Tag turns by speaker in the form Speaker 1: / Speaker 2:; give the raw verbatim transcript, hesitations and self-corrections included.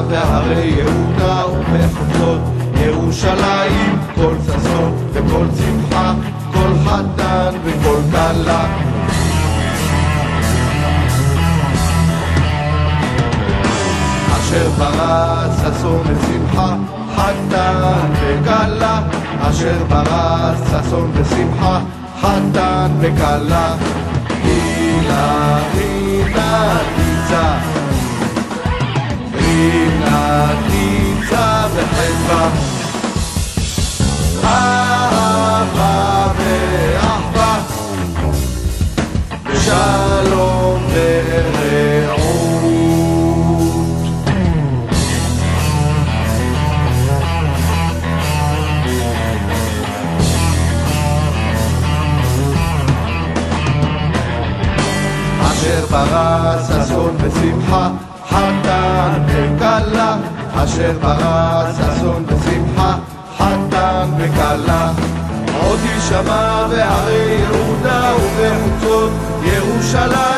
Speaker 1: בהרי יהודה ובחוצות ירושלים, כל ששון וכל שמחה, כל חתן וכל כלה. אשר ברא ששון ושמחה, חתן וכלה. אשר ברא ששון ושמחה, חתן וכלה. הילה הילה ניצה, הילה ניצה וחדווה, אהבה ואחווה, ושלום ורעות. אשר ברא ששון ושמחה, חתן וכלה. אשר ברא ששון ושמחה, חתן וכלה. עוד יישמע בהרי יהודה ובחוצות ירושלים.